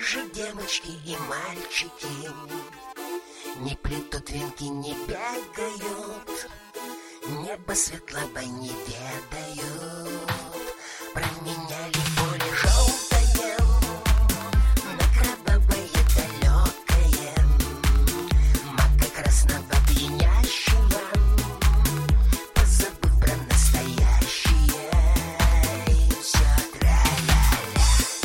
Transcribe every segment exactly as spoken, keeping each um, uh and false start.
же девочки и мальчики не плетут венки, не бегают, небо светлого не ведают. Променяли поле желтое на кровавое далекое, мака красного пьянящего, позабыв про настоящее. И все тра-ля-ля.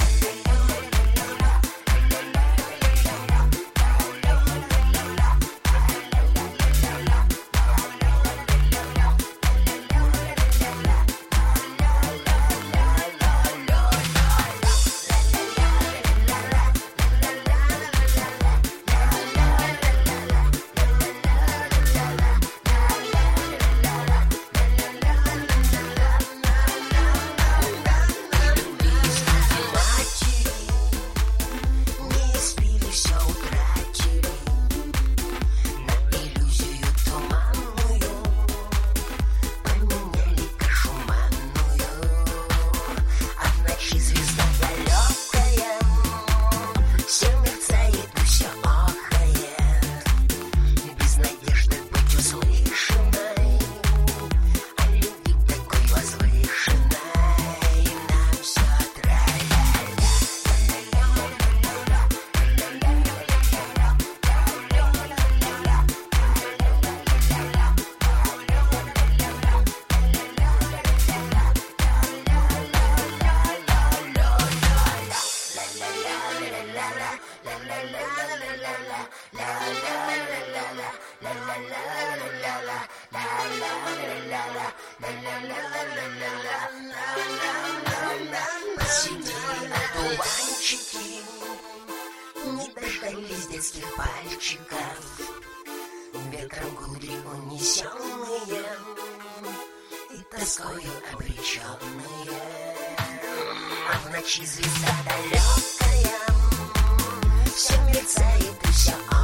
Посидели одуванчики, не дождались детских пальчиков, ветром кудри унесенные и тоскою обреченные. А в ночи звезда далекая, все мерцает и все